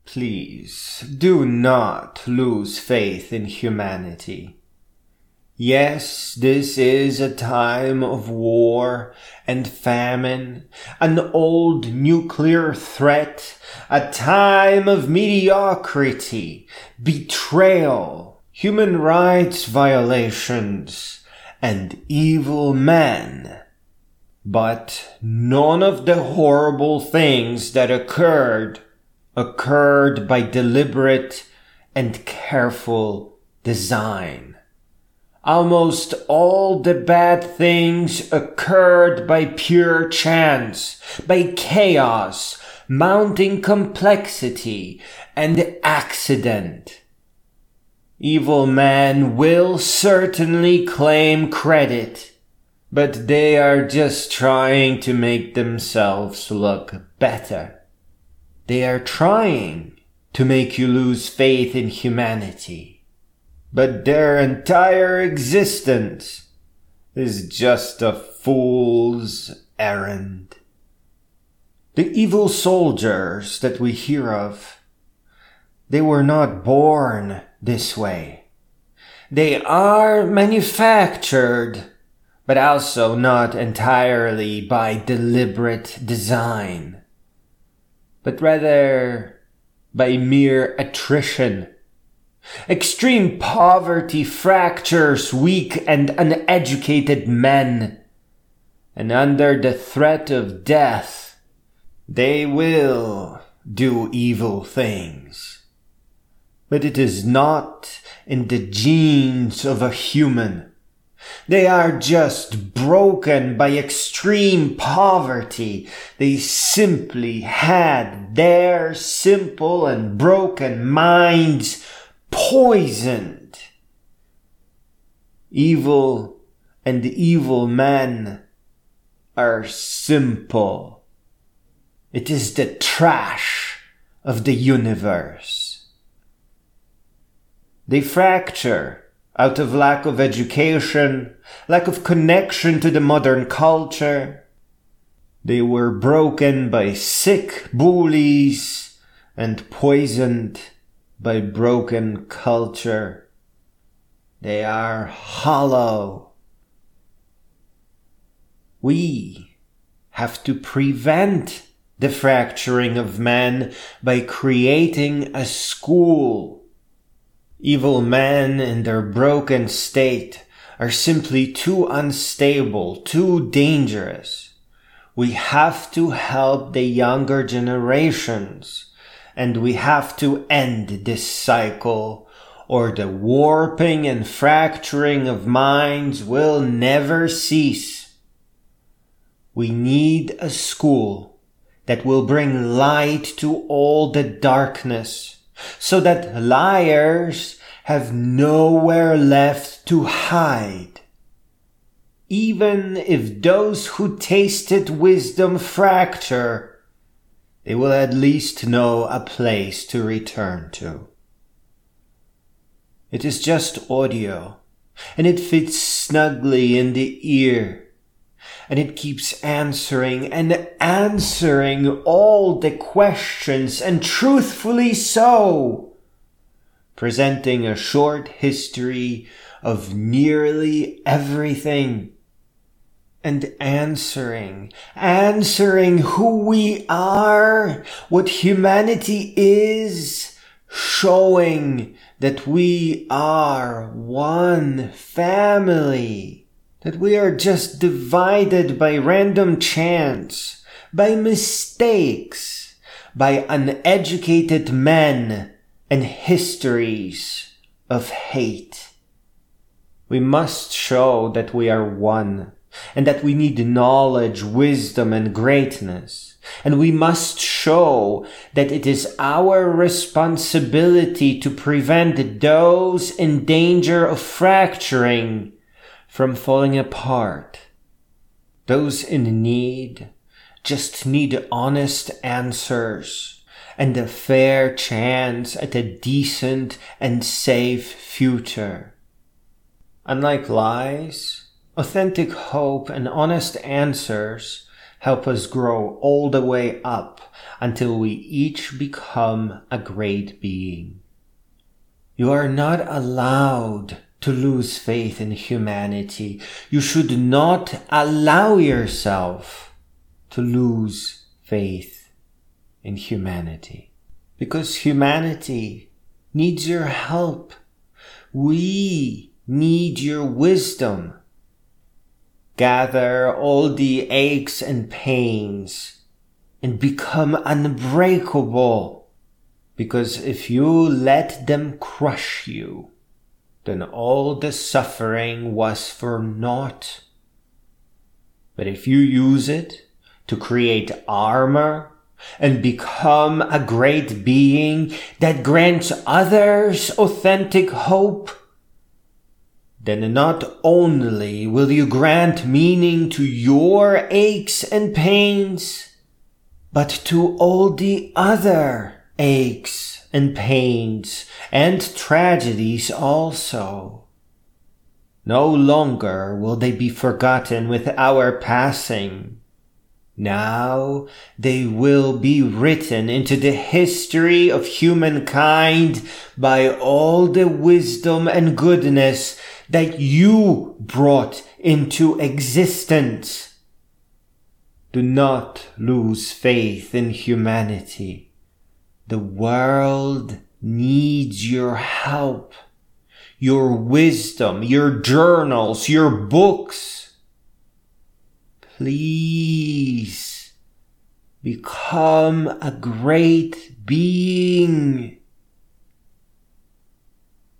Please do not lose faith in humanity. Yes, this is a time of war and famine, an old nuclear threat, a time of mediocrity, betrayal, human rights violations, and evil men. But none of the horrible things that occurred by deliberate and careful design. Almost all the bad things occurred by pure chance, by chaos, mounting complexity, and accident. Evil men will certainly claim credit, but they are just trying to make themselves look better. They are trying to make you lose faith in humanity, but their entire existence is just a fool's errand. The evil soldiers that we hear of, they were not born this way. They are manufactured, but also not entirely by deliberate design, but rather by mere attrition. Extreme poverty fractures weak and uneducated men, and under the threat of death, they will do evil things. But it is not in the genes of a human. They are just broken by extreme poverty. They simply had their simple and broken minds poisoned. Evil and evil men are simple. It is the trash of the universe. They fracture out of lack of education, lack of connection to the modern culture. They were broken by sick bullies and poisoned by broken culture. They are hollow. We have to prevent the fracturing of men by creating a school. Evil men in their broken state are simply too unstable, too dangerous. We have to help the younger generations, and we have to end this cycle, or the warping and fracturing of minds will never cease. We need a school that will bring light to all the darkness, so that liars have nowhere left to hide. Even if those who tasted wisdom fracture, they will at least know a place to return to. It is just audio, and it fits snugly in the ear, and it keeps answering and answering all the questions, and truthfully so, presenting a short history of nearly everything, and answering who we are, what humanity is, showing that we are one family, that we are just divided by random chance, by mistakes, by uneducated men and histories of hate. We must show that we are one, and that we need knowledge, wisdom, and greatness. And we must show that it is our responsibility to prevent those in danger of fracturing from falling apart. Those in need just need honest answers and a fair chance at a decent and safe future. Unlike lies, authentic hope and honest answers Help us grow all the way up until we each become a great being. You are not allowed to lose faith in humanity. You should not allow yourself to lose faith in humanity, because humanity needs your help. We need your wisdom. Gather all the aches and pains and become unbreakable, because if you let them crush you, then all the suffering was for naught. But if you use it to create armor and become a great being that grants others authentic hope, then not only will you grant meaning to your aches and pains, but to all the other aches and pains and tragedies also. No longer will they be forgotten with our passing. Now they will be written into the history of humankind by all the wisdom and goodness that you brought into existence. Do not lose faith in humanity. The world needs your help, your wisdom, your journals, your books. Please become a great being.